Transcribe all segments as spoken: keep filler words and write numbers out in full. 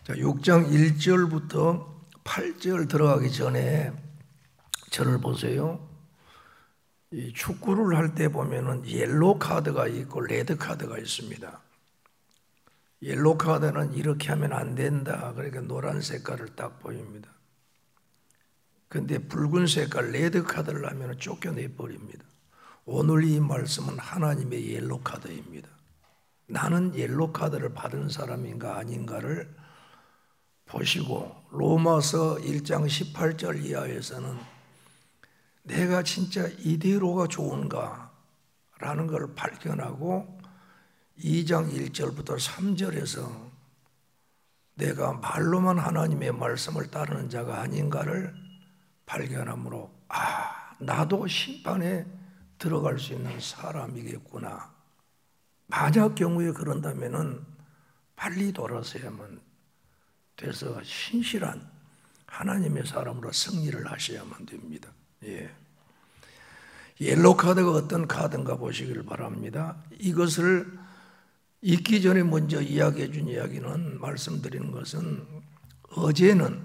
자, 육 장 일 절부터 팔 절 들어가기 전에 저를 보세요. 이 축구를 할 때 보면은 옐로 카드가 있고 레드 카드가 있습니다. 옐로 카드는 이렇게 하면 안 된다. 그러니까 노란 색깔을 딱 보입니다. 근데 붉은 색깔 레드 카드를 하면 쫓겨내 버립니다. 오늘 이 말씀은 하나님의 옐로 카드입니다. 나는 옐로 카드를 받은 사람인가 아닌가를 보시고 로마서 일 장 십팔 절 이하에서는 내가 진짜 이대로가 좋은가 라는 걸 발견하고 이 장 일 절부터 삼 절에서 내가 말로만 하나님의 말씀을 따르는 자가 아닌가를 발견하므로 아, 나도 심판에 들어갈 수 있는 사람이겠구나. 만약 경우에 그런다면은 빨리 돌아서야만 돼서 신실한 하나님의 사람으로 승리를 하셔야만 됩니다. 예. 옐로 카드가 어떤 카드인가 보시길 바랍니다. 이것을 읽기 전에 먼저 이야기해 준 이야기는, 말씀드리는 것은 어제는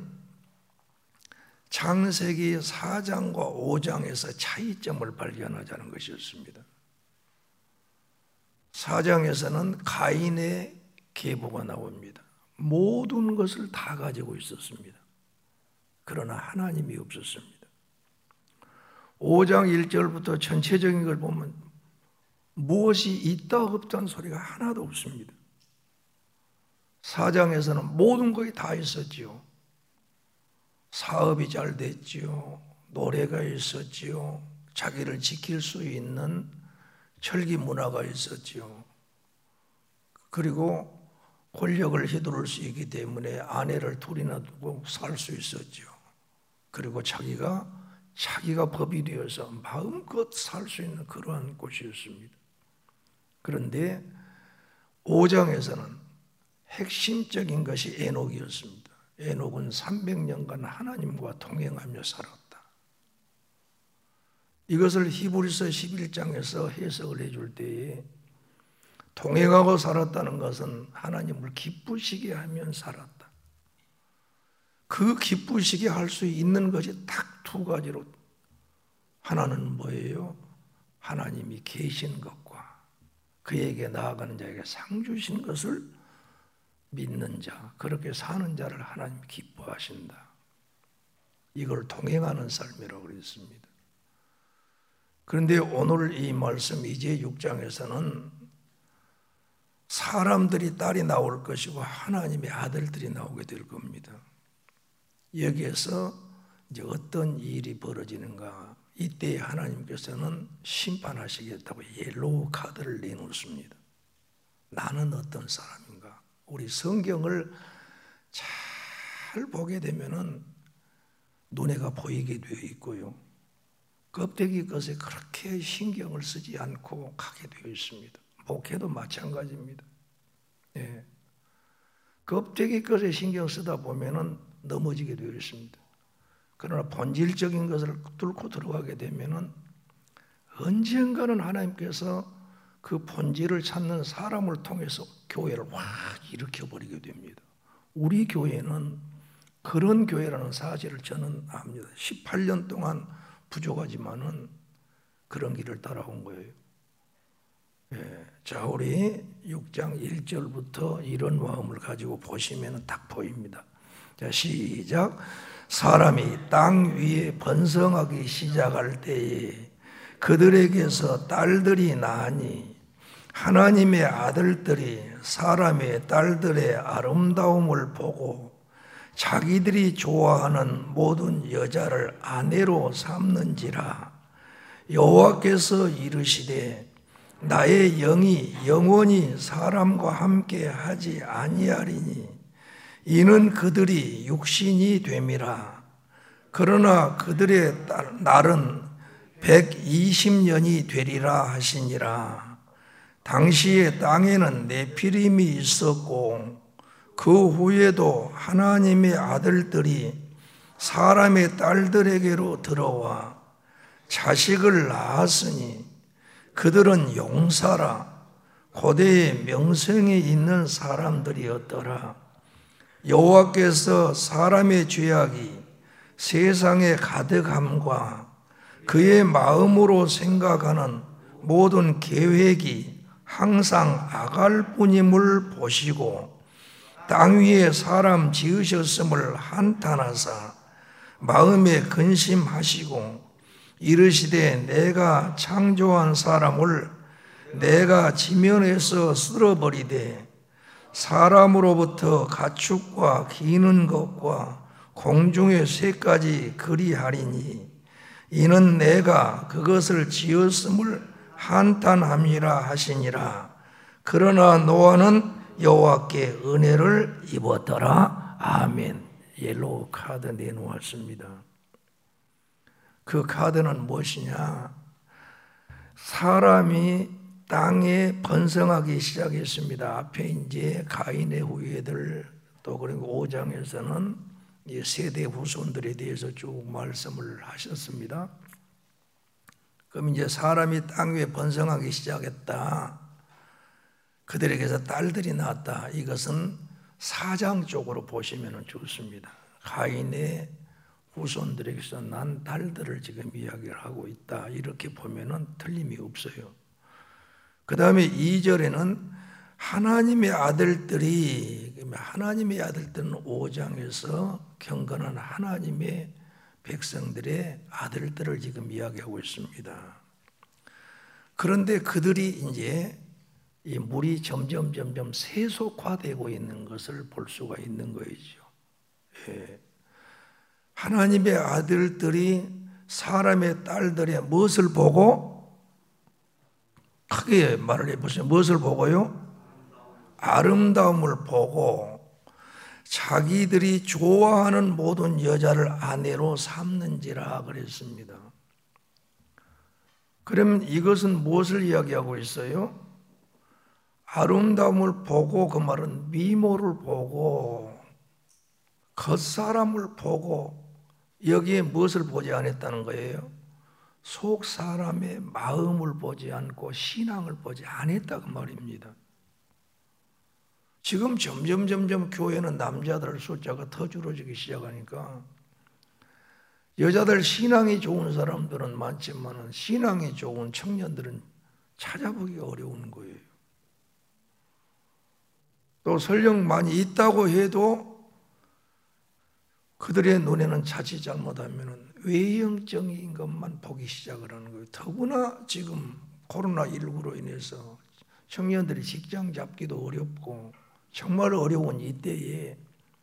창세기 사 장과 오 장에서 차이점을 발견하자는 것이었습니다. 사 장에서는 가인의 계보가 나옵니다. 모든 것을 다 가지고 있었습니다. 그러나 하나님이 없었습니다. 오 장 일 절부터 전체적인 걸 보면 무엇이 있다 없다는 소리가 하나도 없습니다. 사 장에서는 모든 것이 다 있었지요. 사업이 잘 됐지요. 노래가 있었지요. 자기를 지킬 수 있는 철기 문화가 있었지요. 그리고 권력을 휘두를 수 있기 때문에 아내를 둘이나 두고 살 수 있었지요. 그리고 자기가 자기가 법이 되어서 마음껏 살 수 있는 그러한 곳이었습니다. 그런데 오 장에서는 핵심적인 것이 에녹이었습니다. 에녹은 삼백 년간 하나님과 동행하며 살았다. 이것을 히브리서 십일 장에서 해석을 해줄 때에 동행하고 살았다는 것은 하나님을 기쁘시게 하면 살았다. 그 기쁘시게 할 수 있는 것이 딱 두 가지로, 하나는 뭐예요? 하나님이 계신 것과 그에게 나아가는 자에게 상 주신 것을 믿는 자, 그렇게 사는 자를 하나님이 기뻐하신다. 이걸 동행하는 삶이라고 그랬습니다. 그런데 오늘 이 말씀 이제 육 장에서는 사람들이 딸이 나올 것이고 하나님의 아들들이 나오게 될 겁니다. 여기에서 이제 어떤 일이 벌어지는가? 이때 하나님께서는 심판하시겠다고 옐로우 카드를 내놓습니다. 나는 어떤 사람인가? 우리 성경을 잘 보게 되면은 눈에가 보이게 되어 있고요. 껍데기 것에 그렇게 신경을 쓰지 않고 가게 되어 있습니다. 목회도 마찬가지입니다. 예. 껍데기 것에 신경 쓰다 보면은 넘어지게 되어 있습니다. 그러나 본질적인 것을 뚫고 들어가게 되면은 언젠가는 하나님께서 그 본질을 찾는 사람을 통해서 교회를 확 일으켜버리게 됩니다. 우리 교회는 그런 교회라는 사실을 저는 압니다. 십팔 년 동안 부족하지만은 그런 길을 따라온 거예요. 예. 자, 우리 육 장 일 절부터 이런 마음을 가지고 보시면 딱 보입니다. 자, 시작. 사람이 땅 위에 번성하기 시작할 때에 그들에게서 딸들이 나니 하나님의 아들들이 사람의 딸들의 아름다움을 보고 자기들이 좋아하는 모든 여자를 아내로 삼는지라. 여호와께서 이르시되 나의 영이 영원히 사람과 함께 하지 아니하리니 이는 그들이 육신이 됨이라. 그러나 그들의 날은 백이십 년이 되리라 하시니라. 당시에 땅에는 네피림이 있었고 그 후에도 하나님의 아들들이 사람의 딸들에게로 들어와 자식을 낳았으니 그들은 용사라 고대의 명성이 있는 사람들이었더라. 여호와께서 사람의 죄악이 세상에 가득함과 그의 마음으로 생각하는 모든 계획이 항상 악할 뿐임을 보시고 땅 위에 사람 지으셨음을 한탄하사 마음에 근심하시고 이르시되 내가 창조한 사람을 내가 지면에서 쓸어버리되 사람으로부터 가축과 기는 것과 공중의 새까지 그리하리니 이는 내가 그것을 지었음을 한탄함이라 하시니라. 그러나 노아는 여호와께 은혜를 입었더라. 아멘. 옐로우 카드 내놓았습니다. 그 카드는 무엇이냐? 사람이 땅에 번성하기 시작했습니다. 앞에 이제 가인의 후예들 또 그리고 오 장에서는 세대 후손들에 대해서 쭉 말씀을 하셨습니다. 그럼 이제 사람이 땅 위에 번성하기 시작했다. 그들에게서 딸들이 낳았다. 이것은 사장 쪽으로 보시면 좋습니다. 가인의 후손들에게서 난 딸들을 지금 이야기를 하고 있다. 이렇게 보면 틀림이 없어요. 그 다음에 이 절에는 하나님의 아들들이, 하나님의 아들들은 오 장에서 경건한 하나님의 백성들의 아들들을 지금 이야기하고 있습니다. 그런데 그들이 이제 이 물이 점점 점점 세속화되고 있는 것을 볼 수가 있는 거죠. 예. 하나님의 아들들이 사람의 딸들의 무엇을 보고, 크게 말을 해보세요. 무엇을 보고요? 아름다움을 보고 자기들이 좋아하는 모든 여자를 아내로 삼는지라 그랬습니다. 그러면 이것은 무엇을 이야기하고 있어요? 아름다움을 보고, 그 말은 미모를 보고 겉사람을 보고 여기에 무엇을 보지 않았다는 거예요? 속 사람의 마음을 보지 않고 신앙을 보지 않았다고 말입니다. 지금 점점 점점 교회는 남자들 숫자가 더 줄어지기 시작하니까 여자들 신앙이 좋은 사람들은 많지만 신앙이 좋은 청년들은 찾아보기 어려운 거예요. 또 설령 많이 있다고 해도 그들의 눈에는 자칫 잘못하면 외형적인 것만 보기 시작을 하는 거예요. 더구나 지금 코로나십구로 인해서 청년들이 직장 잡기도 어렵고 정말 어려운 이때에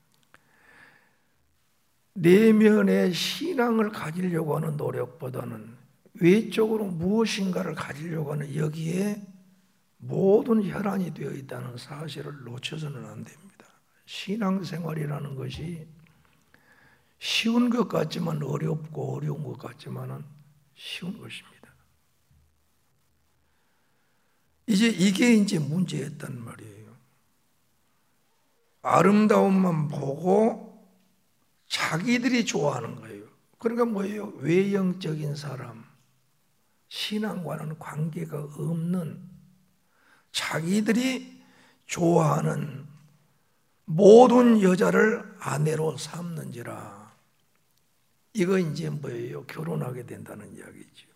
내면의 신앙을 가지려고 하는 노력보다는 외적으로 무엇인가를 가지려고 하는 여기에 모든 혈안이 되어 있다는 사실을 놓쳐서는 안 됩니다. 신앙생활이라는 것이 쉬운 것 같지만 어렵고 어려운 것 같지만은 쉬운 것입니다. 이제 이게 이제 문제였단 말이에요. 아름다움만 보고 자기들이 좋아하는 거예요. 그러니까 뭐예요? 외형적인 사람, 신앙과는 관계가 없는 자기들이 좋아하는 모든 여자를 아내로 삼는지라. 이거 이제 뭐예요? 결혼하게 된다는 이야기죠.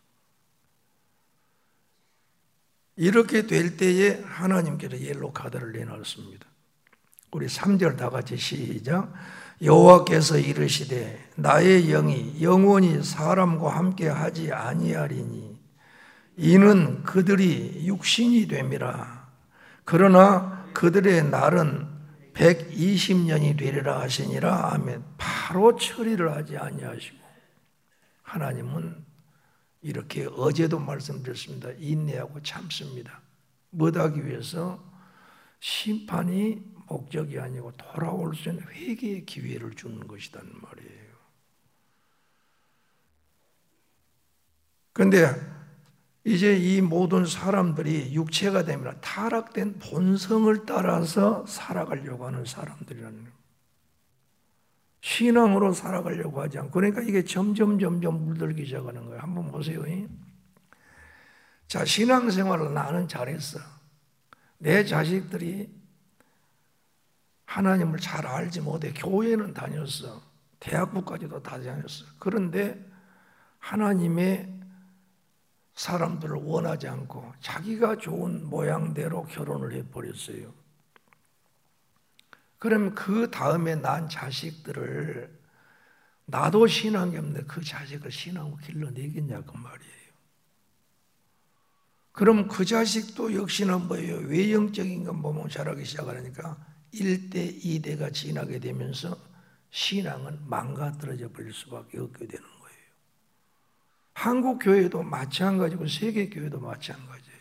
이렇게 될 때에 하나님께서 옐로우 카드를 내놨습니다. 우리 삼 절 다 같이 시작. 여호와께서 이르시되 나의 영이 영원히 사람과 함께 하지 아니하리니 이는 그들이 육신이 됨이라. 그러나 그들의 날은 백이십 년이 되리라 하시니라. 아멘. 바로 처리를 하지 아니하시고 하나님은 이렇게 어제도 말씀드렸습니다. 인내하고 참습니다. 뭐하기 위해서? 심판이 목적이 아니고 돌아올 수 있는 회개의 기회를 주는 것이란 말이에요. 그런데 이제 이 모든 사람들이 육체가 되면 타락된 본성을 따라서 살아가려고 하는 사람들이라는 거예요. 신앙으로 살아가려고 하지 않고, 그러니까 이게 점점 점점 물들기 시작하는 거예요. 한번 보세요. 자, 신앙생활을 나는 잘했어. 내 자식들이 하나님을 잘 알지 못해. 교회는 다녔어. 대학부까지도 다 다녔어. 그런데 하나님의 사람들을 원하지 않고 자기가 좋은 모양대로 결혼을 해버렸어요. 그럼 그 다음에 난 자식들을 나도 신앙이 없는데 그 자식을 신앙으로 길러내겠냐 그 말이에요. 그럼 그 자식도 역시나 뭐예요? 외형적인 것 보면 자라기 시작하니까 일 대, 이 대가 지나게 되면서 신앙은 망가뜨려져 버릴 수밖에 없게 되는 거예요. 한국 교회도 마찬가지고 세계 교회도 마찬가지예요.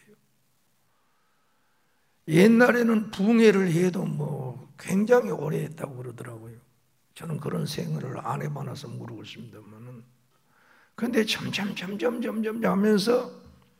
옛날에는 붕해를 해도 뭐 굉장히 오래 했다고 그러더라고요. 저는 그런 생활을 안 해봐서 모르겠습니다만은. 근데 점점 점점 점점 하면서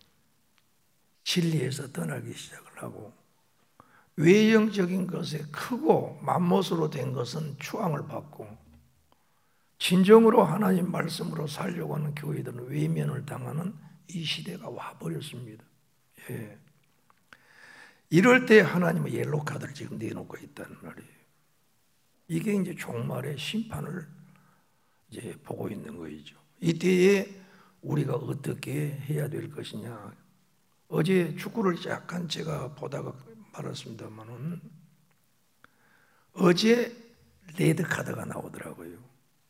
진리에서 떠나기 시작을 하고 외형적인 것에 크고 맘못으로 된 것은 추앙을 받고 진정으로 하나님 말씀으로 살려고 하는 교회들은 외면을 당하는 이 시대가 와버렸습니다. 예. 이럴 때 하나님은 옐로우 카드를 지금 내놓고 있다는 말이에요. 이게 이제 종말의 심판을 이제 보고 있는 거죠. 이때에 우리가 어떻게 해야 될 것이냐. 어제 축구를 약간 제가 보다가 말았습니다만은 어제 레드 카드가 나오더라고요.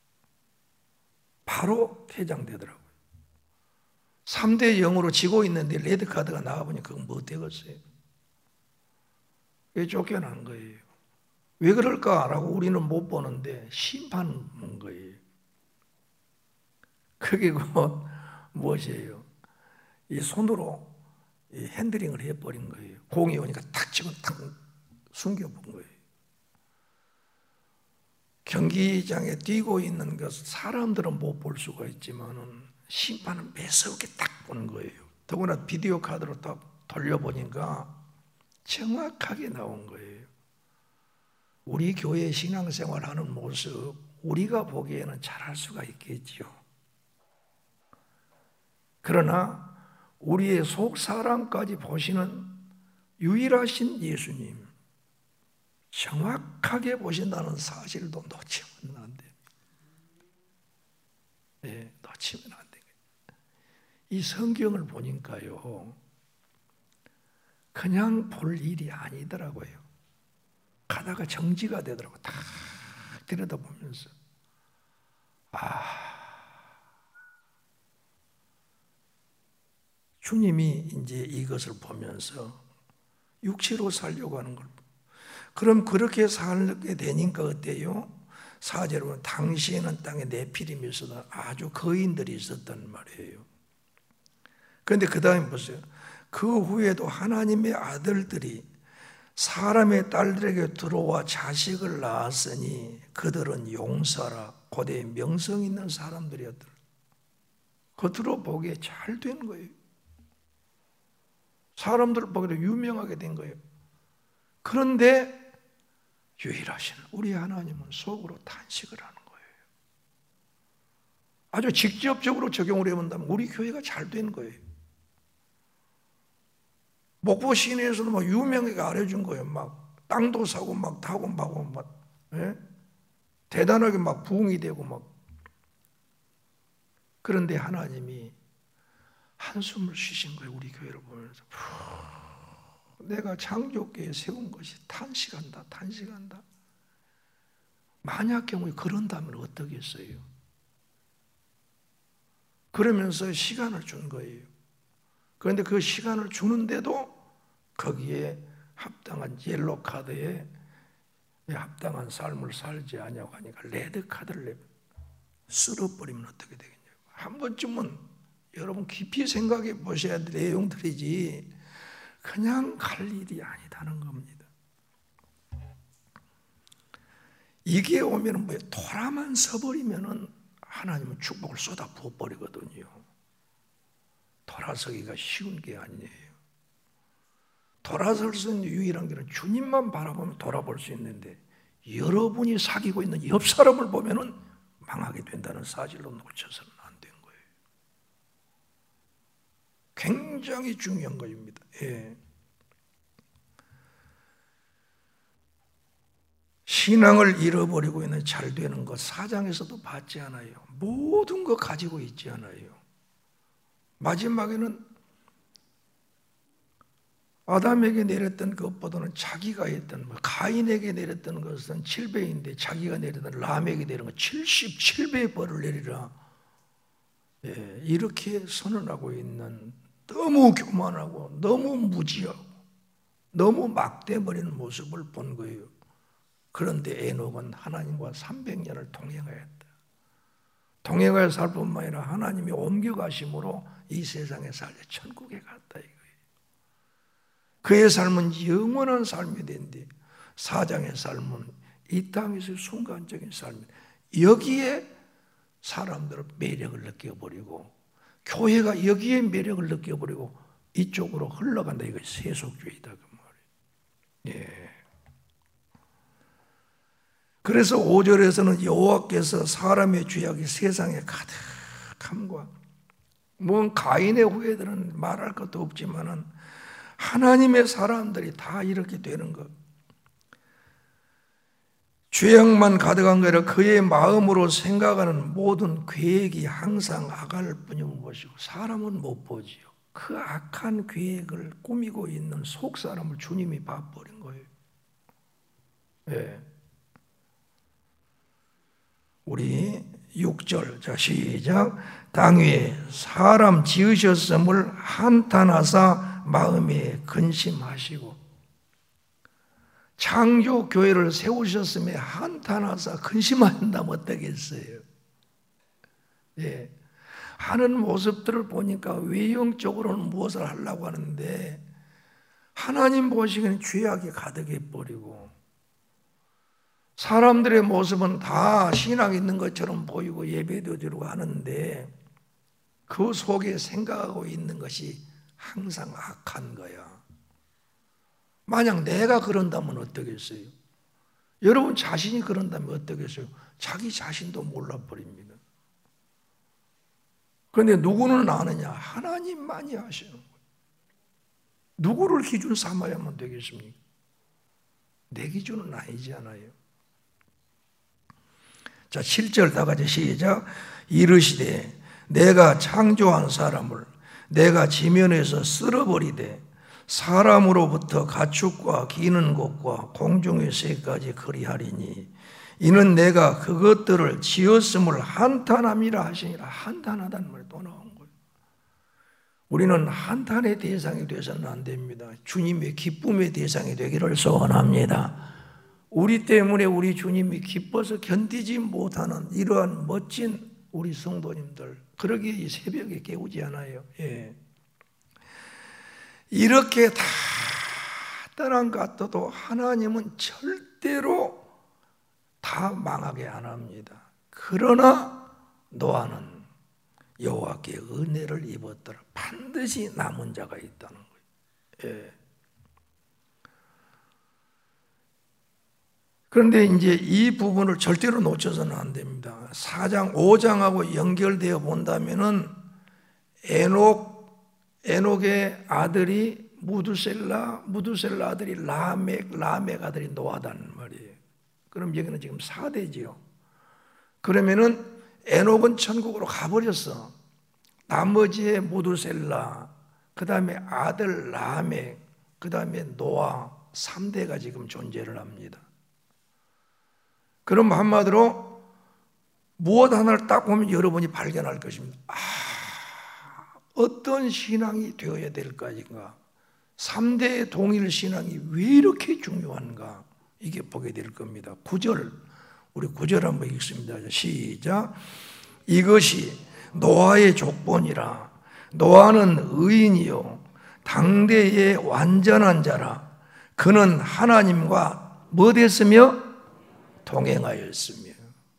바로 퇴장되더라고요. 삼 대 영으로 지고 있는데 레드 카드가 나와보니 그건 뭐 되겠어요? 왜 쫓겨난 거예요? 왜 그럴까라고 우리는 못 보는데 심판은 본 거예요. 그게 곧 무엇이에요? 이 손으로 이 핸들링을 해버린 거예요. 공이 오니까 탁 치고 탁 숨겨본 거예요. 경기장에 뛰고 있는 것을 사람들은 못 볼 수가 있지만은 심판은 매섭게 딱 보는 거예요. 더구나 비디오 카드로 딱 돌려보니까 정확하게 나온 거예요. 우리 교회 신앙생활하는 모습 우리가 보기에는 잘할 수가 있겠지요. 그러나 우리의 속 사람까지 보시는 유일하신 예수님 정확하게 보신다는 사실도 놓치면 안 돼요. 네, 놓치면 안 돼요. 이 성경을 보니까요, 그냥 볼 일이 아니더라고요. 가다가 정지가 되더라고요. 다 들여다보면서. 아, 주님이 이제 이것을 보면서 육체로 살려고 하는 걸. 그럼 그렇게 살게 되니까 어때요? 사제로 당시에는 땅에 네피림이 있었던 아주 거인들이 있었단 말이에요. 그런데 그 다음에 보세요. 그 후에도 하나님의 아들들이 사람의 딸들에게 들어와 자식을 낳았으니 그들은 용사라 고대에 명성 있는 사람들이었더라. 겉으로 보기에 잘 된 거예요. 사람들 보기에도 유명하게 된 거예요. 그런데 유일하신 우리 하나님은 속으로 탄식을 하는 거예요. 아주 직접적으로 적용을 해본다면 우리 교회가 잘 된 거예요. 목포 시내에서도 막 유명하게 알려준 거예요. 막 땅도 사고 막 타고 마고 막 예? 대단하게 막 부흥이 되고 막. 그런데 하나님이 한숨을 쉬신 거예요. 우리 교회를 보면서 내가 창조계에 세운 것이 탄식한다, 탄식한다. 만약 경우에 그런다면 어떻겠어요? 그러면서 시간을 준 거예요. 그런데 그 시간을 주는데도 거기에 합당한 옐로 카드에 합당한 삶을 살지 않냐고 하니까 레드 카드를 쓸어버리면 어떻게 되겠냐고. 한 번쯤은 여러분 깊이 생각해 보셔야 될 내용들이지 그냥 갈 일이 아니다는 겁니다. 이게 오면 뭐예요? 도라만 서버리면은 하나님은 축복을 쏟아 부어버리거든요. 돌아서기가 쉬운 게 아니에요. 돌아설 수 있는 유일한 길은 주님만 바라보면 돌아볼 수 있는데 여러분이 사귀고 있는 옆 사람을 보면은 망하게 된다는 사실로 놓쳐서는 안 된 거예요. 굉장히 중요한 것입니다. 예. 신앙을 잃어버리고 있는 잘 되는 것 사장에서도 받지 않아요. 모든 거 가지고 있지 않아요. 마지막에는 아담에게 내렸던 것보다는 자기가 했던, 가인에게 내렸던 것은 칠 배인데 자기가 내렸던 람에게 내린 것 칠십칠 배의 벌을 내리라. 예, 이렇게 선언하고 있는, 너무 교만하고 너무 무지하고 너무 막대버리는 모습을 본 거예요. 그런데 에녹은 하나님과 삼백 년을 동행하였다. 동행하여 살 뿐만 아니라 하나님이 옮겨가심으로 이 세상에 살려 천국에 갔다 이거예요. 그의 삶은 영원한 삶이 된데 사장의 삶은 이 땅에서 순간적인 삶입니다. 여기에 사람들은 매력을 느껴버리고 교회가 여기에 매력을 느껴버리고 이쪽으로 흘러간다. 이거 세속주의다 그 말이에요. 예. 그래서 오 절에서는 여호와께서 사람의 죄악이 세상에 가득함과, 뭐 가인의 후예들은 말할 것도 없지만은 하나님의 사람들이 다 이렇게 되는 것. 죄악만 가득한 게 아니라 그의 마음으로 생각하는 모든 계획이 항상 악할 뿐인 것이고 사람은 못 보지요. 그 악한 계획을 꾸미고 있는 속 사람을 주님이 봐버린 거예요. 예. 우리 육 절, 자 시작. 땅 위에 사람 지으셨음을 한탄하사 마음에 근심하시고, 창조교회를 세우셨음에 한탄하사 근심한다면 어떻겠어요? 예. 하는 모습들을 보니까 외형적으로는 무엇을 하려고 하는데 하나님 보시기에는 죄악이 가득해 버리고, 사람들의 모습은 다 신앙 있는 것처럼 보이고 예배도 드리고 하는데 그 속에 생각하고 있는 것이 항상 악한 거야. 만약 내가 그런다면 어떻겠어요? 여러분 자신이 그런다면 어떻겠어요? 자기 자신도 몰라버립니다. 그런데 누구는 아느냐? 하나님만이 아시는 거예요. 누구를 기준 삼아야만 되겠습니까? 내 기준은 아니지 않아요. 자, 칠 절 다 같이 시작. 이르시되 내가 창조한 사람을 내가 지면에서 쓸어버리되 사람으로부터 가축과 기는 것과 공중의 새까지 그리하리니 이는 내가 그것들을 지었음을 한탄함이라 하시니라. 한탄하다는 말이 또 나온 거예요. 우리는 한탄의 대상이 되서는 안 됩니다. 주님의 기쁨의 대상이 되기를 소원합니다. 우리 때문에 우리 주님이 기뻐서 견디지 못하는 이러한 멋진 우리 성도님들, 그러기에 이 새벽에 깨우지 않아요. 예. 이렇게 다 떠난 것 같아도 하나님은 절대로 다 망하게 안 합니다. 그러나 노아는 여호와께 은혜를 입었더라. 반드시 남은 자가 있다는 거예요. 예. 그런데 이제 이 부분을 절대로 놓쳐서는 안 됩니다. 사 장, 오 장하고 연결되어 본다면은 에녹, 에녹의 아들이 무두셀라, 무두셀라 아들이 라멕, 라멕 아들이 노아다는 말이에요. 그럼 여기는 지금 사 대지요. 그러면은 에녹은 천국으로 가버렸어. 나머지의 무두셀라, 그 다음에 아들 라멕, 그 다음에 노아, 삼 대가 지금 존재를 합니다. 그럼 한마디로 무엇 하나를 딱 보면 여러분이 발견할 것입니다. 아, 어떤 신앙이 되어야 될 것인가? 삼 대의 동일 신앙이 왜 이렇게 중요한가? 이게 보게 될 겁니다. 구 절, 우리 구 절 한번 읽습니다. 시작. 이것이 노아의 족본이라. 노아는 의인이요 당대의 완전한 자라. 그는 하나님과 뭐 됐으며? 동행하였으며.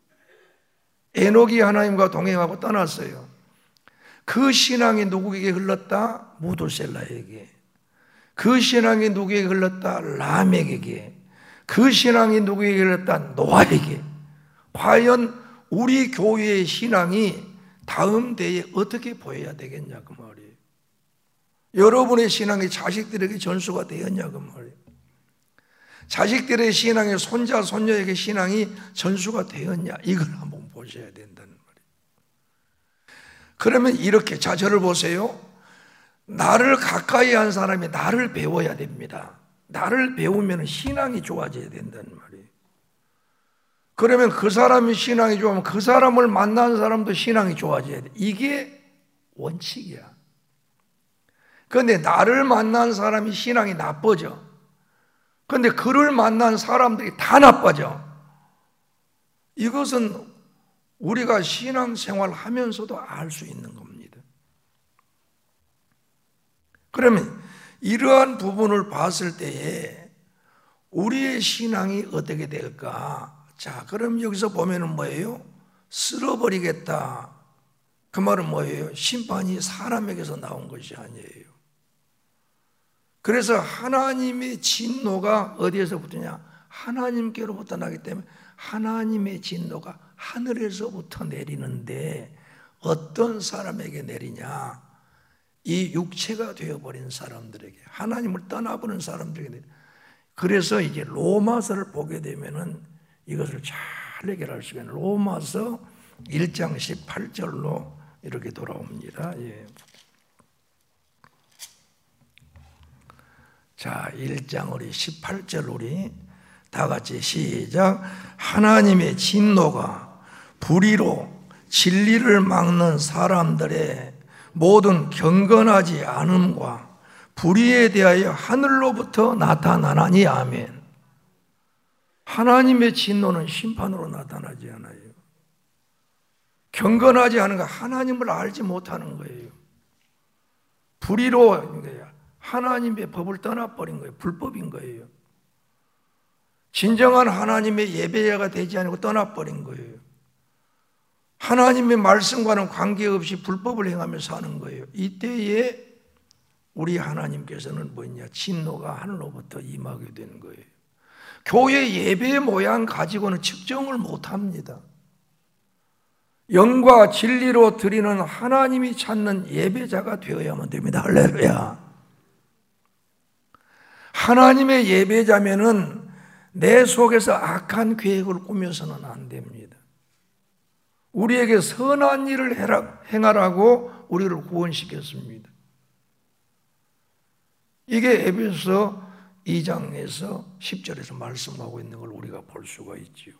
에녹이 하나님과 동행하고 떠났어요. 그 신앙이 누구에게 흘렀다? 무두셀라에게. 그 신앙이 누구에게 흘렀다? 라멕에게. 그 신앙이 누구에게 흘렀다? 노아에게. 과연 우리 교회의 신앙이 다음 대에 어떻게 보여야 되겠냐 그 말이에요. 여러분의 신앙이 자식들에게 전수가 되었냐 그 말이에요. 자식들의 신앙이 손자 손녀에게 신앙이 전수가 되었냐, 이걸 한번 보셔야 된다는 말이에요. 그러면 이렇게, 자 저를 보세요. 나를 가까이 한 사람이 나를 배워야 됩니다. 나를 배우면 신앙이 좋아져야 된다는 말이에요. 그러면 그 사람이 신앙이 좋으면 그 사람을 만나는 사람도 신앙이 좋아져야 돼. 이게 원칙이야. 그런데 나를 만난 사람이 신앙이 나빠져. 그런데 그를 만난 사람들이 다 나빠져. 이것은 우리가 신앙생활 하면서도 알 수 있는 겁니다. 그러면 이러한 부분을 봤을 때에 우리의 신앙이 어떻게 될까? 자, 그럼 여기서 보면은 뭐예요? 쓸어버리겠다. 그 말은 뭐예요? 심판이 사람에게서 나온 것이 아니에요. 그래서 하나님의 진노가 어디에서부터냐? 하나님께로부터 나기 때문에 하나님의 진노가 하늘에서부터 내리는데 어떤 사람에게 내리냐? 이 육체가 되어버린 사람들에게, 하나님을 떠나버린 사람들에게 내리냐. 그래서 이제 로마서를 보게 되면은 이것을 잘 해결할 수 있는, 로마서 일 장 십팔 절로 이렇게 돌아옵니다. 예. 자, 일 장 우리 십팔 절 우리 다 같이 시작. 하나님의 진노가 불의로 진리를 막는 사람들의 모든 경건하지 않음과 불의에 대하여 하늘로부터 나타나나니. 아멘. 하나님의 진노는 심판으로 나타나지 않아요. 경건하지 않은 거, 하나님을 알지 못하는 거예요. 불의로 하나님의 법을 떠나버린 거예요. 불법인 거예요. 진정한 하나님의 예배자가 되지 않고 떠나버린 거예요. 하나님의 말씀과는 관계없이 불법을 행하며 사는 거예요. 이때에 우리 하나님께서는 뭐냐? 진노가 하늘로부터 임하게 되는 거예요. 교회 예배 모양 가지고는 측정을 못합니다. 영과 진리로 드리는 하나님이 찾는 예배자가 되어야만 됩니다. 할렐루야. 하나님의 예배자면은 내 속에서 악한 계획을 꾸며서는 안 됩니다. 우리에게 선한 일을 해라, 행하라고 우리를 구원시켰습니다. 이게 에베소서 이 장에서 십 절에서 말씀하고 있는 걸 우리가 볼 수가 있지요.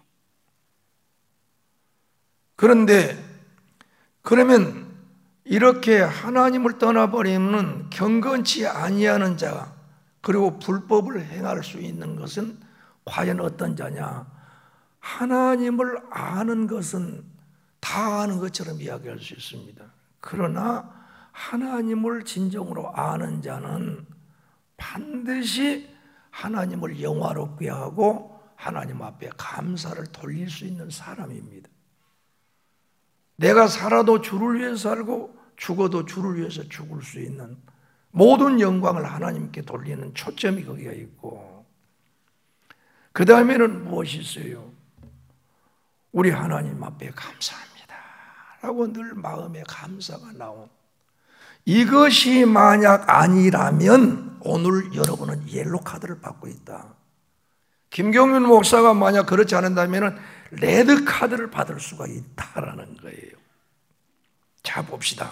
그런데 그러면 이렇게 하나님을 떠나버리면 경건치 아니하는 자, 그리고 불법을 행할 수 있는 것은 과연 어떤 자냐? 하나님을 아는 것은 다 아는 것처럼 이야기할 수 있습니다. 그러나 하나님을 진정으로 아는 자는 반드시 하나님을 영화롭게 하고 하나님 앞에 감사를 돌릴 수 있는 사람입니다. 내가 살아도 주를 위해서 살고 죽어도 주를 위해서 죽을 수 있는, 모든 영광을 하나님께 돌리는 초점이 거기가 있고, 그 다음에는 무엇이 있어요? 우리 하나님 앞에 감사합니다 라고 늘 마음에 감사가 나온, 이것이 만약 아니라면 오늘 여러분은 옐로 카드를 받고 있다. 김경윤 목사가 만약 그렇지 않는다면 레드 카드를 받을 수가 있다라는 거예요. 자, 봅시다.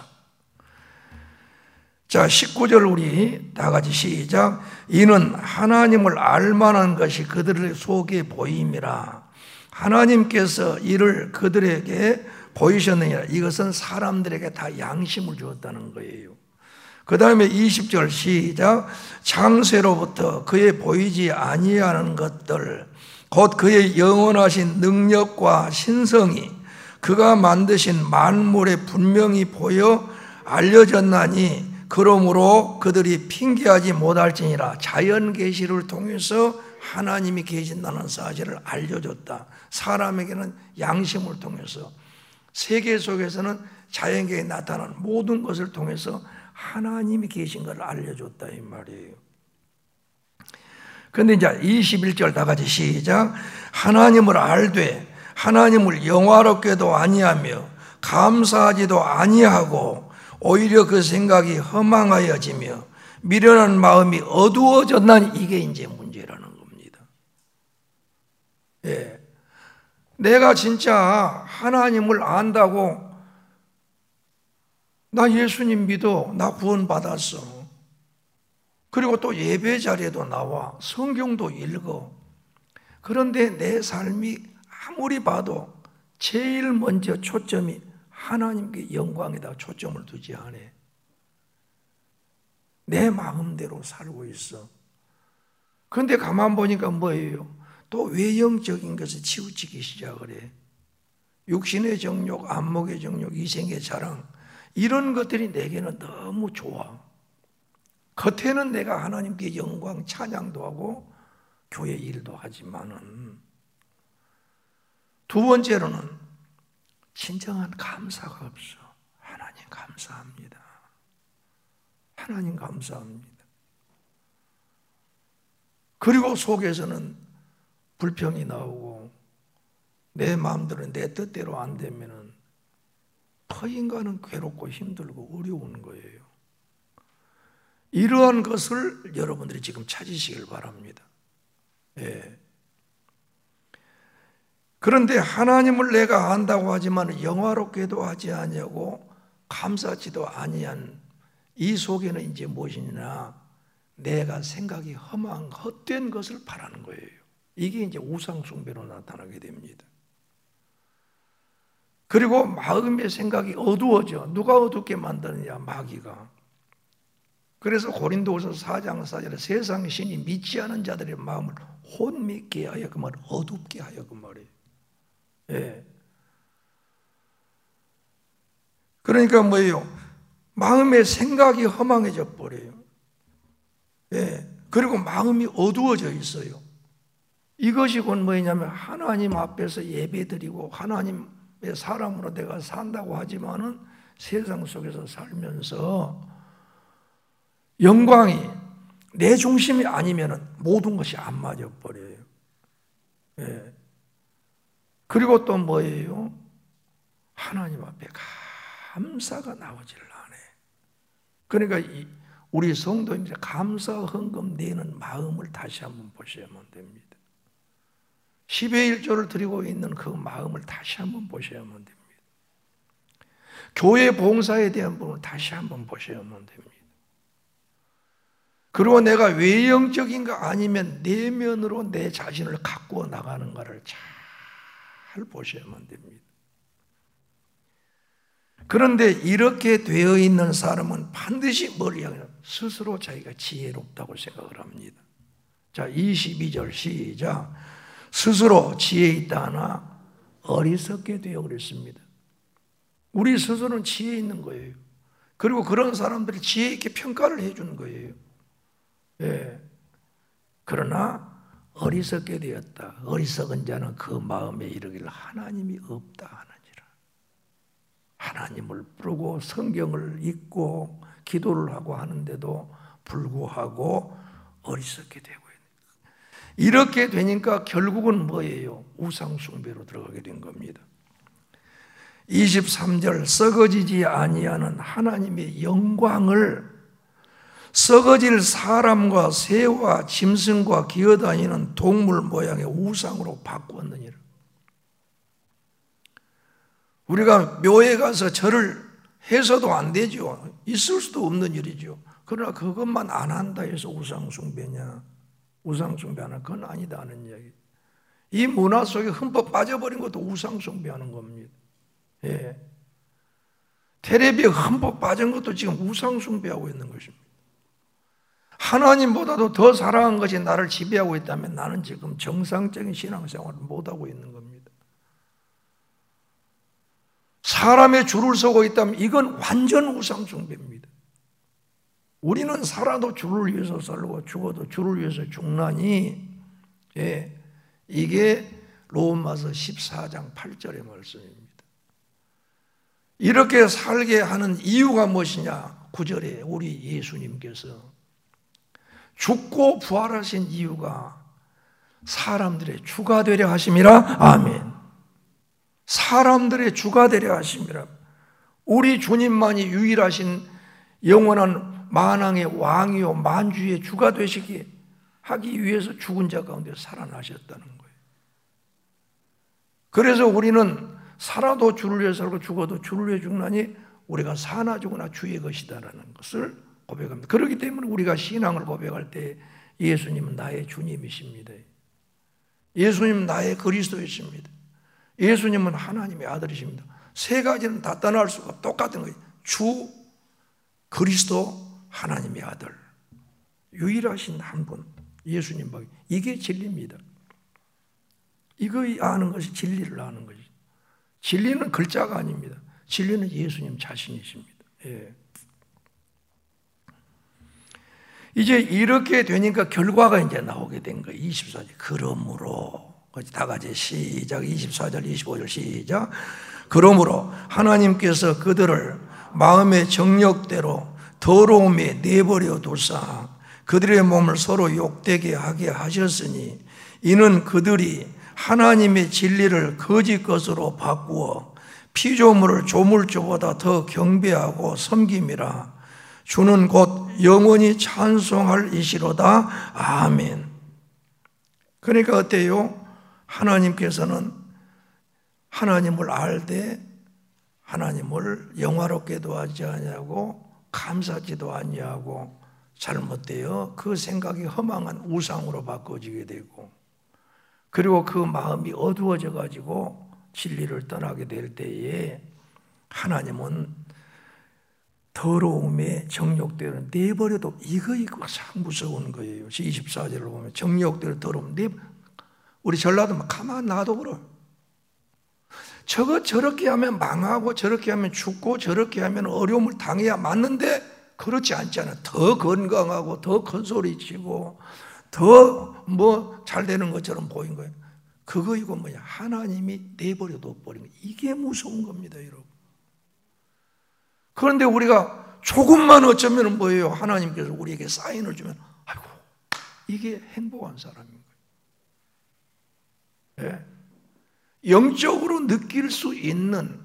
자, 십구 절 우리 다 같이 시작. 이는 하나님을 알만한 것이 그들의 속에 보임이라. 하나님께서 이를 그들에게 보이셨느니라. 이것은 사람들에게 다 양심을 주었다는 거예요. 그 다음에 이십 절 시작. 창세로부터 그의 보이지 아니하는 것들, 곧 그의 영원하신 능력과 신성이 그가 만드신 만물에 분명히 보여 알려졌나니, 그러므로 그들이 핑계하지 못할지니라. 자연 계시를 통해서 하나님이 계신다는 사실을 알려줬다. 사람에게는 양심을 통해서, 세계 속에서는 자연계에 나타난 모든 것을 통해서 하나님이 계신 것을 알려줬다 이 말이에요. 그런데 이제 이십일 절 다 같이 시작. 하나님을 알되 하나님을 영화롭게도 아니하며 감사하지도 아니하고 오히려 그 생각이 허망하여지며 미련한 마음이 어두워졌나니. 이게 이제 문제라는 겁니다. 예. 내가 진짜 하나님을 안다고, 나 예수님 믿어, 나 구원받았어, 그리고 또 예배 자리에도 나와 성경도 읽어. 그런데 내 삶이 아무리 봐도 제일 먼저 초점이 하나님께 영광에다 초점을 두지 않아. 내 마음대로 살고 있어. 그런데 가만 보니까 뭐예요? 또 외형적인 것에 치우치기 시작을 해. 육신의 정욕, 안목의 정욕, 이생의 자랑, 이런 것들이 내게는 너무 좋아. 겉에는 내가 하나님께 영광 찬양도 하고 교회 일도 하지만은, 두 번째로는 진정한 감사가 없어. 하나님 감사합니다. 하나님 감사합니다. 그리고 속에서는 불평이 나오고 내 마음대로 내 뜻대로 안 되면은 더 인간은 괴롭고 힘들고 어려운 거예요. 이러한 것을 여러분들이 지금 찾으시길 바랍니다. 예. 그런데 하나님을 내가 안다고 하지만 영화롭게도 하지 아니하고 감사치도 아니한 이 속에는 이제 무엇이냐, 내가 생각이 험한 헛된 것을 바라는 거예요. 이게 이제 우상 숭배로 나타나게 됩니다. 그리고 마음의 생각이 어두워져. 누가 어둡게 만드느냐? 마귀가. 그래서 고린도후서 사 장 사 절에 세상 신이 믿지 않은 자들의 마음을 혼미케 하여 그 말 어둡게 하여 그 말이에요. 예. 그러니까 뭐예요? 마음의 생각이 허망해져 버려요. 예. 그리고 마음이 어두워져 있어요. 이것이 곧 뭐냐면 하나님 앞에서 예배드리고 하나님의 사람으로 내가 산다고 하지만은 세상 속에서 살면서 영광이 내 중심이 아니면은 모든 것이 안 맞아 버려요. 예. 그리고 또 뭐예요? 하나님 앞에 감사가 나오질 않아. 그러니까 이 우리 성도님들 감사 헌금 내는 마음을 다시 한번 보셔야만 됩니다. 십의 일조를 드리고 있는 그 마음을 다시 한번 보셔야만 됩니다. 교회 봉사에 대한 부분을 다시 한번 보셔야만 됩니다. 그리고 내가 외형적인가 아니면 내면으로 내 자신을 가꾸어 나가는가를 잘 보셔야만 됩니다. 그런데 이렇게 되어 있는 사람은 반드시 뭘 향하냐? 스스로 자기가 지혜롭다고 생각을 합니다. 자, 이십이 절 시작. 스스로 지혜 있다 하나 어리석게 되어 그랬습니다. 우리 스스로는 지혜 있는 거예요. 그리고 그런 사람들이 지혜 있게 평가를 해주는 거예요. 예. 그러나 어리석게 되었다. 어리석은 자는 그 마음에 이르기를 하나님이 없다 하느니라. 하나님을 부르고 성경을 읽고 기도를 하고 하는데도 불구하고 어리석게 되고 있는. 이렇게 되니까 결국은 뭐예요? 우상 숭배로 들어가게 된 겁니다. 이십삼 절 썩어지지 아니하는 하나님의 영광을 썩어질 사람과 새와 짐승과 기어다니는 동물 모양의 우상으로 바꾸었느니라. 우리가 묘에 가서 절을 해서도 안 되죠. 있을 수도 없는 일이죠. 그러나 그것만 안 한다 해서 우상 숭배냐? 우상 숭배하는 건 아니다 하는 이야기. 이 문화 속에 흠뻑 빠져버린 것도 우상 숭배하는 겁니다. 예. 텔레비에 흠뻑 빠진 것도 지금 우상 숭배하고 있는 것입니다. 하나님보다도 더 사랑한 것이 나를 지배하고 있다면 나는 지금 정상적인 신앙생활을 못하고 있는 겁니다. 사람의 줄을 서고 있다면 이건 완전 우상 숭배입니다. 우리는 살아도 주를 위해서 살고 죽어도 주를 위해서 죽나니, 예, 이게 로마서 십사 장 팔 절의 말씀입니다. 이렇게 살게 하는 이유가 무엇이냐? 구 절에 우리 예수님께서 죽고 부활하신 이유가 사람들의 주가 되려 하심이라. 아멘. 사람들의 주가 되려 하심이라. 우리 주님만이 유일하신 영원한 만왕의 왕이요 만주의 주가 되시기 하기 위해서 죽은 자 가운데 살아나셨다는 거예요. 그래서 우리는 살아도 주를 위해 살고 죽어도 주를 위해 죽나니 우리가 사나 죽으나 주의 것이다라는 것을 고백합니다. 그렇기 때문에 우리가 신앙을 고백할 때 예수님은 나의 주님이십니다. 예수님은 나의 그리스도이십니다. 예수님은 하나님의 아들이십니다. 세 가지는 다 떠날 수가 없고 똑같은 거예요. 주, 그리스도, 하나님의 아들. 유일하신 한 분, 예수님밖에. 이게 진리입니다. 이거 아는 것이 진리를 아는 것이죠. 진리는 글자가 아닙니다. 진리는 예수님 자신이십니다. 예. 이제 이렇게 되니까 결과가 이제 나오게 된 거예요. 이십사 절. 그러므로 다 같이 시작. 이십사 절, 이십오 절 시작. 그러므로 하나님께서 그들을 마음의 정욕대로 더러움에 내버려 두사 그들의 몸을 서로 욕되게 하게 하셨으니 이는 그들이 하나님의 진리를 거짓 것으로 바꾸어 피조물을 조물주보다 더 경배하고 섬김이라. 주는 곧 영원히 찬송할 이시로다. 아멘. 그러니까 어때요? 하나님께서는 하나님을 알 때 하나님을 영화롭게도 하지 않냐고 감사하지도 않냐고 잘못되어 그 생각이 허망한 우상으로 바꿔지게 되고, 그리고 그 마음이 어두워져 가지고 진리를 떠나게 될 때에 하나님은 더러움에 정욕대로 내버려도 이거 이거 참 무서운 거예요. 이십사 절을 보면 정욕대로 더러움 내 우리 전라도 막 가만 놔둬 버려. 저거 저렇게 하면 망하고 저렇게 하면 죽고 저렇게 하면 어려움을 당해야 맞는데 그렇지 않잖아. 더 건강하고 더 큰 소리 치고 더 뭐 잘 되는 것처럼 보인 거예요. 그거 이거 뭐냐? 하나님이 내버려둬 버린 거예요. 이게 무서운 겁니다, 여러분. 그런데 우리가 조금만 어쩌면 뭐예요? 하나님께서 우리에게 사인을 주면 아이고 이게 행복한 사람인 거예요. 네? 영적으로 느낄 수 있는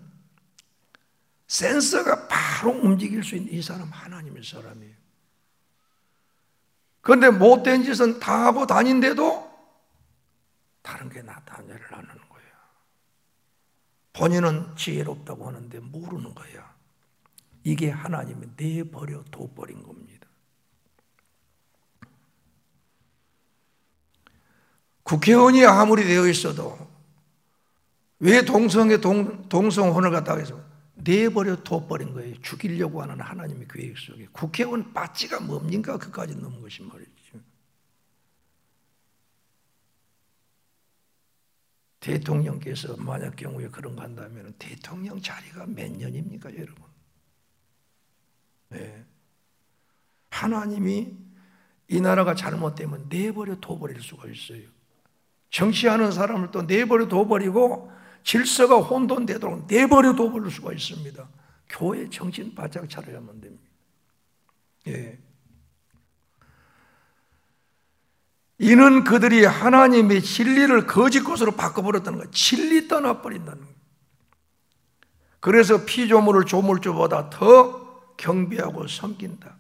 센서가 바로 움직일 수 있는 이 사람 하나님의 사람이에요. 그런데 못된 짓은 다 하고 다닌데도 다른 게 나타나를 하는 거예요. 본인은 지혜롭다고 하는데 모르는 거야. 이게 하나님이 내버려 둬버린 겁니다. 국회의원이 아무리 되어 있어도 왜 동성애 동, 동성혼을 갖다가 해서 내버려 둬버린 거예요. 죽이려고 하는 하나님의 계획 속에. 국회의원 빠찌가 뭡니까? 그까지 넘은 것이 말이죠. 대통령께서 만약 경우에 그런 거 한다면 대통령 자리가 몇 년입니까, 여러분? 네. 하나님이 이 나라가 잘못되면 내버려 둬버릴 수가 있어요. 정치하는 사람을 또 내버려 둬버리고 질서가 혼돈되도록 내버려 둬버릴 수가 있습니다. 교회 정신 바짝 차려야만 됩니다. 예. 이는 그들이 하나님의 진리를 거짓 것으로 바꿔버렸다는 거예요. 진리 떠나버린다는 거예요. 그래서 피조물을 조물주보다 더 경배하고 섬긴다.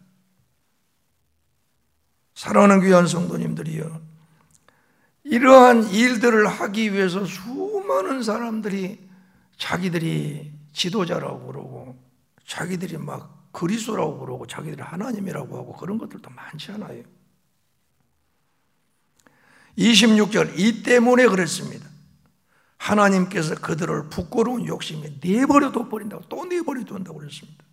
사랑하는 귀한 성도님들이요, 이러한 일들을 하기 위해서 수많은 사람들이 자기들이 지도자라고 그러고 자기들이 막 그리스도라고 그러고 자기들이 하나님이라고 하고 그런 것들도 많지 않아요. 이십육 절, 이 때문에 그랬습니다. 하나님께서 그들을 부끄러운 욕심에 내버려 둬버린다고, 또 내버려 둔다고 그랬습니다.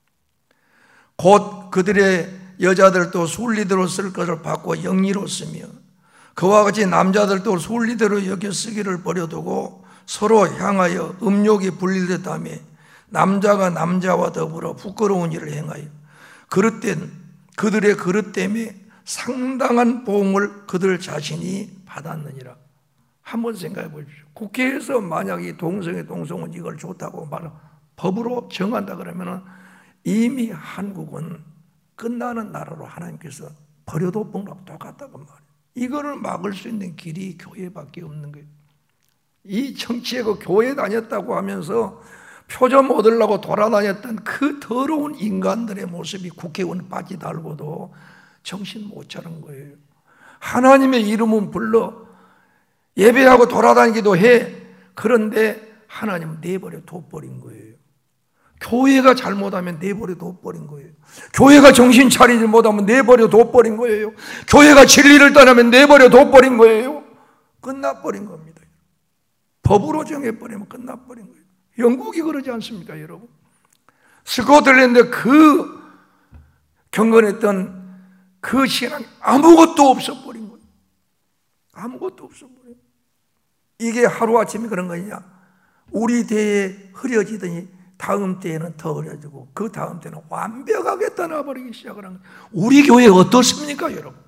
곧 그들의 여자들도 순리대로 쓸 것을 바꿔 영리로 쓰며 그와 같이 남자들도 순리대로 여겨 쓰기를 버려두고 서로 향하여 음욕이 분리되었다며 남자가 남자와 더불어 부끄러운 일을 행하여 그릇된 그들의 그릇 때문에 상당한 보응을 그들 자신이 받았느니라. 한번 생각해 보십시오. 국회에서 만약 이 동성애 동성은 이걸 좋다고 말 법으로 정한다 그러면 이미 한국은 끝나는 나라로 하나님께서 버려둬 본 거하고 똑같다고 말이에요. 이거를 막을 수 있는 길이 교회밖에 없는 거예요. 이 정치하고 교회 다녔다고 하면서 표점 얻으려고 돌아다녔던 그 더러운 인간들의 모습이 국회의원 바지 달고도 정신 못 차린 거예요. 하나님의 이름은 불러 예배하고 돌아다니기도 해. 그런데 하나님은 내버려 둬버린 거예요. 교회가 잘못하면 내버려 둬버린 거예요. 교회가 정신 차리지 못하면 내버려 둬버린 거예요. 교회가 진리를 떠나면 내버려 둬버린 거예요. 끝나버린 겁니다. 법으로 정해버리면 끝나버린 거예요. 영국이 그러지 않습니까, 여러분? 스코틀랜드 그 경건했던 그 신앙이 아무것도 없어버린 거예요. 아무것도 없어버려요. 이게 하루아침에 그런 거냐? 우리 대에 흐려지더니 다음 때에는 더 흐려지고 그 다음 때는 완벽하게 떠나버리기 시작을 한 거예요. 우리 교회 어떻습니까, 여러분?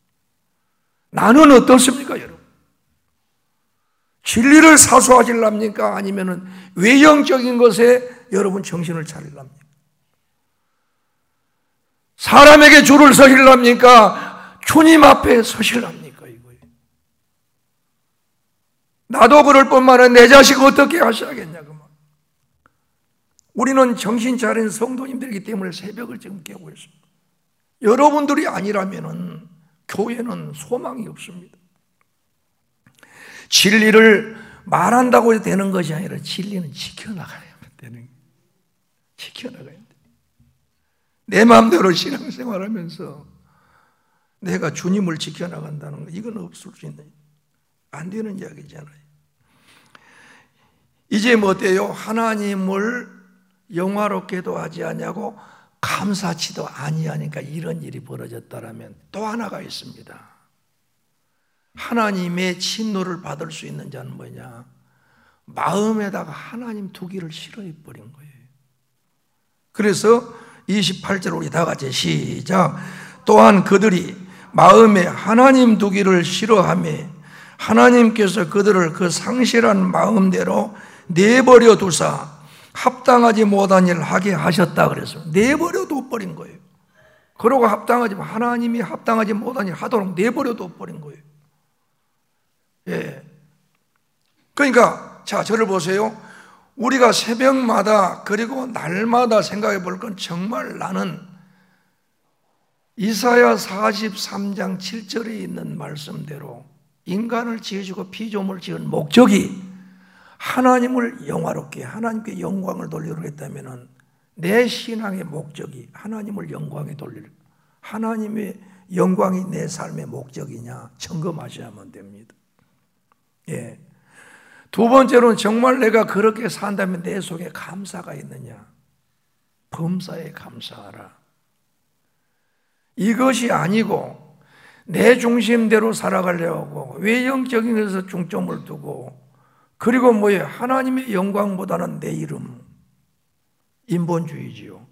나는 어떻습니까, 여러분? 진리를 사수하실랍니까? 아니면은 외형적인 것에 여러분 정신을 차릴랍니까? 사람에게 줄을 서실랍니까? 주님 앞에 서실랍니까? 이거예요. 나도 그럴 뿐만 아니라 내 자식 어떻게 하셔야겠냐, 그 말. 우리는 정신 차린 성도님들이기 때문에 새벽을 지금 깨고 있습니다. 여러분들이 아니라면은 교회는 소망이 없습니다. 진리를 말한다고 되는 것이 아니라 진리는 지켜나가야 되는 거예요. 지켜나가야 돼. 내 마음대로 신앙생활하면서 내가 주님을 지켜나간다는 거, 이건 없을 수 있는, 안 되는 이야기잖아요. 이제 뭐 어때요? 하나님을 영화롭게도 하지 아니하고 감사치도 아니하니까 이런 일이 벌어졌다라면 또 하나가 있습니다. 하나님의 진노를 받을 수 있는 자는 뭐냐? 마음에다가 하나님 두기를 싫어해버린 거예요. 그래서 이십팔 절 우리 다 같이 시작. 또한 그들이 마음에 하나님 두기를 싫어하며 하나님께서 그들을 그 상실한 마음대로 내버려 두사 합당하지 못한 일을 하게 하셨다 그래서 내버려 둬버린 거예요. 그러고 합당하지, 하나님이 합당하지 못한 일을 하도록 내버려 둬버린 거예요. 예. 그러니까 자, 저를 보세요. 우리가 새벽마다 그리고 날마다 생각해 볼 건 정말 나는 이사야 사십삼 장 칠 절에 있는 말씀대로 인간을 지으시고 피조물을 지은 목적이 하나님을 영화롭게, 하나님께 영광을 돌리려고 했다면 내 신앙의 목적이 하나님을 영광에 돌리려, 하나님의 영광이 내 삶의 목적이냐 점검하셔야만 됩니다. 예. 두 번째로는 정말 내가 그렇게 산다면 내 속에 감사가 있느냐? 범사에 감사하라. 이것이 아니고 내 중심대로 살아가려고 외형적인 것에서 중점을 두고, 그리고 뭐예요? 하나님의 영광보다는 내 이름, 인본주의지요.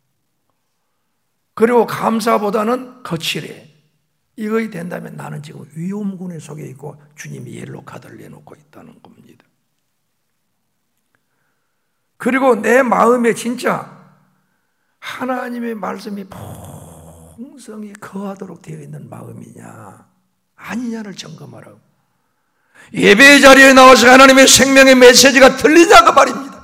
그리고 감사보다는 거칠해. 이것이 된다면 나는 지금 위험군에 속에 있고 주님이 옐로 카드를 내놓고 있다는 겁니다. 그리고 내 마음에 진짜 하나님의 말씀이 풍성히 거하도록 되어 있는 마음이냐 아니냐를 점검하라고. 예배 자리에 나와서 하나님의 생명의 메시지가 들리냐가 말입니다.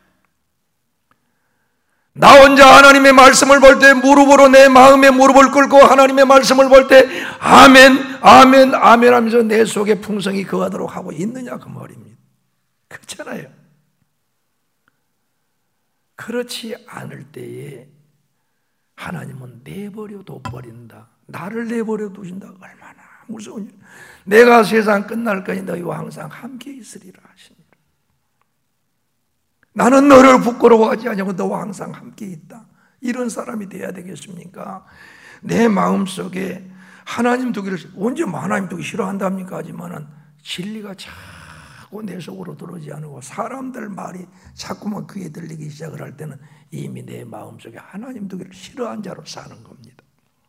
나 혼자 하나님의 말씀을 볼 때 무릎으로 내 마음의 무릎을 꿇고 하나님의 말씀을 볼 때 아멘, 아멘, 아멘 하면서 내 속에 풍성이 거하도록 하고 있느냐 그 말입니다. 그렇잖아요. 그렇지 않을 때에 하나님은 내버려 둬버린다. 나를 내버려 두신다. 얼마나 무서운 일. 내가 세상 끝날 거니 너희와 항상 함께 있으리라 하십니다. 나는 너를 부끄러워하지 않냐고 너와 항상 함께 있다. 이런 사람이 돼야 되겠습니까? 내 마음속에 하나님 두기를, 언제 하나님 두기 싫어한답니까? 하지만은 진리가 자꾸 내 속으로 들어오지 않고 사람들 말이 자꾸만 귀에 들리기 시작을 할 때는 이미 내 마음속에 하나님 두기를 싫어한 자로 사는 겁니다.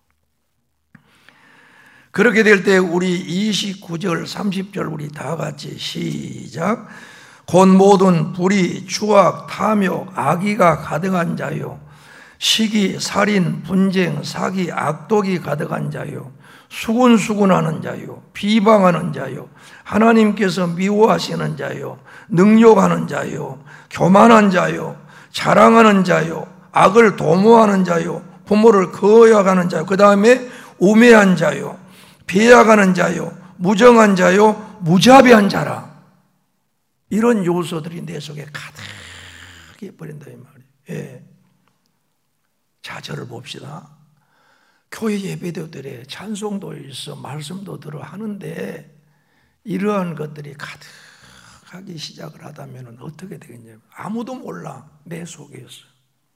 그렇게 될 때 우리 이십구 절 삼십 절 우리 다 같이 시작. 곧 모든 불의, 추악, 탐욕, 악의가 가득한 자요, 시기, 살인, 분쟁, 사기, 악독이 가득한 자요, 수군수군하는 자요, 비방하는 자요, 하나님께서 미워하시는 자요, 능욕하는 자요, 교만한 자요, 자랑하는 자요, 악을 도모하는 자요, 부모를 거역하는 자요, 그 다음에 우매한 자요, 배약하는 자요, 무정한 자요, 무자비한 자라. 이런 요소들이 내 속에 가득해 버린다 이 말이에요. 예. 자, 저를 봅시다. 교회 예배도 드려, 찬송도 있어, 말씀도 들어 하는데 이러한 것들이 가득하기 시작을 하다면 어떻게 되겠냐면 아무도 몰라, 내 속에서.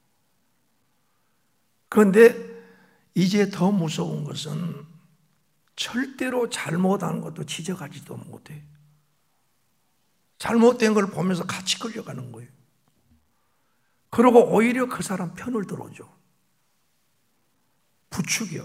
그런데 이제 더 무서운 것은 절대로 잘못한 것도 지적하지도 못해. 잘못된 걸 보면서 같이 끌려가는 거예요. 그리고 오히려 그 사람 편을 들어줘. 부추겨.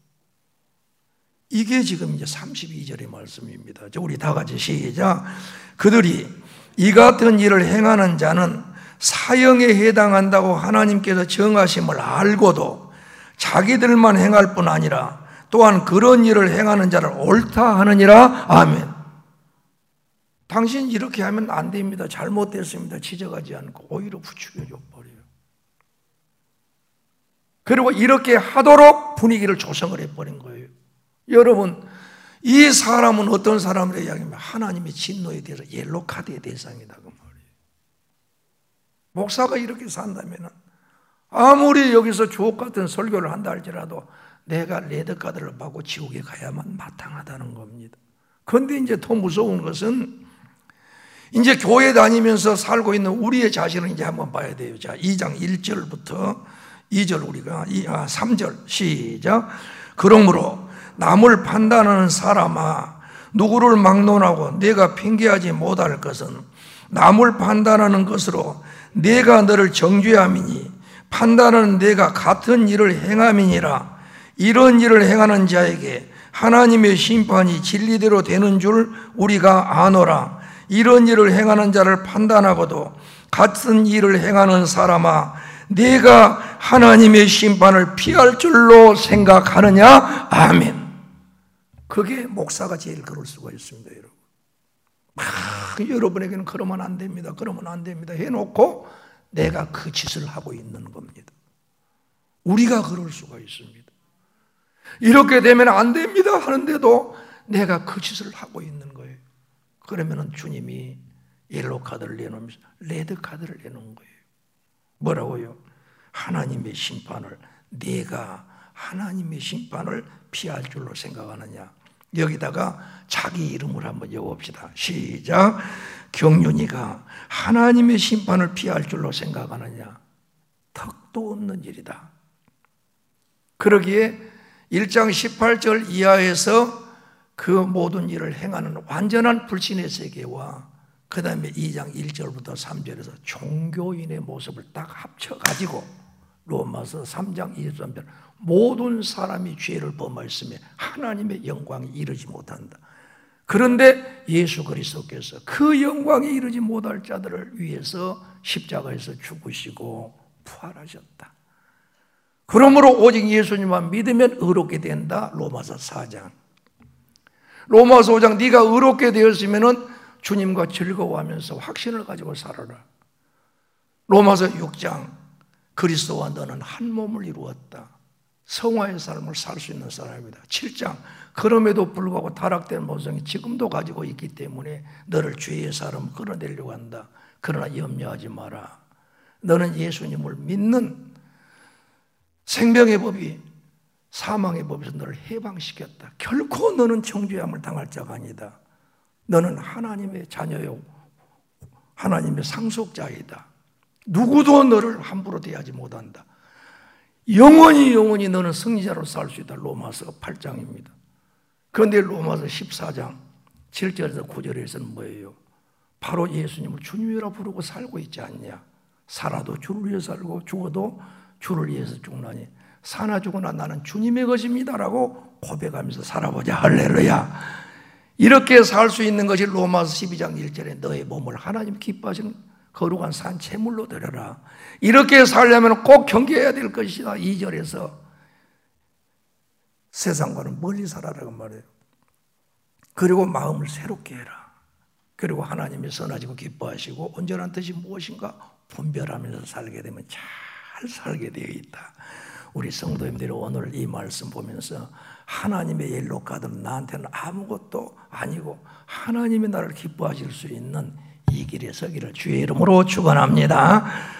이게 지금 이제 삼십이 절의 말씀입니다. 우리 다 같이 시작. 그들이 이 같은 일을 행하는 자는 사형에 해당한다고 하나님께서 정하심을 알고도 자기들만 행할 뿐 아니라 또한 그런 일을 행하는 자를 옳다 하느니라. 아멘. 당신 이렇게 하면 안 됩니다. 잘못됐습니다. 지적하지 않고 오히려 부추겨줘 버려요. 그리고 이렇게 하도록 분위기를 조성을 해버린 거예요. 여러분, 이 사람은 어떤 사람으로 이야기하면 하나님의 진노에 대해서 옐로 카드의 대상이다 그 말이에요. 목사가 이렇게 산다면 아무리 여기서 주옥 같은 설교를 한다 할지라도 내가 레드 카드를 받고 지옥에 가야만 마땅하다는 겁니다. 그런데 이제 더 무서운 것은 이제 교회 다니면서 살고 있는 우리의 자신을 이제 한번 봐야 돼요. 자, 이 장 일 절부터 이 절 우리가 아, 삼 절 시작. 그러므로 남을 판단하는 사람아, 누구를 막론하고 내가 핑계하지 못할 것은 남을 판단하는 것으로 내가 너를 정죄함이니 판단하는 내가 같은 일을 행함이니라. 이런 일을 행하는 자에게 하나님의 심판이 진리대로 되는 줄 우리가 아노라. 이런 일을 행하는 자를 판단하고도 같은 일을 행하는 사람아, 내가 하나님의 심판을 피할 줄로 생각하느냐? 아멘. 그게 목사가 제일 그럴 수가 있습니다, 여러분. 막 여러분에게는 그러면 안 됩니다, 그러면 안 됩니다 해놓고 내가 그 짓을 하고 있는 겁니다. 우리가 그럴 수가 있습니다. 이렇게 되면 안 됩니다 하는데도 내가 그 짓을 하고 있는 거예요. 그러면 주님이 옐로 카드를 내놓으면서 레드 카드를 내놓은 거예요. 뭐라고요? 하나님의 심판을, 내가 하나님의 심판을 피할 줄로 생각하느냐. 여기다가 자기 이름을 한번 적어봅시다. 시작. 경륜이가 하나님의 심판을 피할 줄로 생각하느냐. 턱도 없는 일이다. 그러기에 일 장 십팔 절 이하에서 그 모든 일을 행하는 완전한 불신의 세계와 그 다음에 이 장 일 절부터 삼 절에서 종교인의 모습을 딱 합쳐가지고 로마서 삼 장 이십삼 절 모든 사람이 죄를 범하였으며 하나님의 영광이 이르지 못한다. 그런데 예수 그리스도께서 그 영광에 이르지 못할 자들을 위해서 십자가에서 죽으시고 부활하셨다. 그러므로 오직 예수님만 믿으면 의롭게 된다. 로마서 사 장. 로마서 오 장 네가 의롭게 되었으면 주님과 즐거워하면서 확신을 가지고 살아라. 로마서 육 장 그리스도와 너는 한 몸을 이루었다. 성화의 삶을 살 수 있는 사람이다. 칠 장 그럼에도 불구하고 타락된 모성이 지금도 가지고 있기 때문에 너를 죄의 사람 끌어내려고 한다. 그러나 염려하지 마라. 너는 예수님을 믿는 생명의 법이 사망의 법에서 너를 해방시켰다. 결코 너는 정죄함을 당할 자가 아니다. 너는 하나님의 자녀요, 하나님의 상속자이다. 누구도 너를 함부로 대하지 못한다. 영원히 영원히 너는 승리자로 살 수 있다. 로마서 팔 장입니다. 그런데 로마서 십사 장 칠 절에서 구 절에서는 뭐예요? 바로 예수님을 주님이라 부르고 살고 있지 않냐. 살아도 주를 위해 살고 죽어도 주를 위해서 죽나니 사나 죽으나 나는 주님의 것입니다라고 고백하면서 살아보자. 할렐루야. 이렇게 살 수 있는 것이 로마서 십이 장 일 절에 너의 몸을 하나님 기뻐하시는 거룩한 산 제물로 드려라. 이렇게 살려면 꼭 경계해야 될 것이다. 이 절에서 세상과는 멀리 살아라고 말해요. 그리고 마음을 새롭게 해라. 그리고 하나님의 선하시고 기뻐하시고 온전한 뜻이 무엇인가 분별하면서 살게 되면 잘 살게 되어 있다. 우리 성도님들이 오늘 이 말씀 보면서 하나님의 옐로 카드는 나한테는 아무것도 아니고 하나님이 나를 기뻐하실 수 있는 이 길에 서기를 주의 이름으로 축원합니다.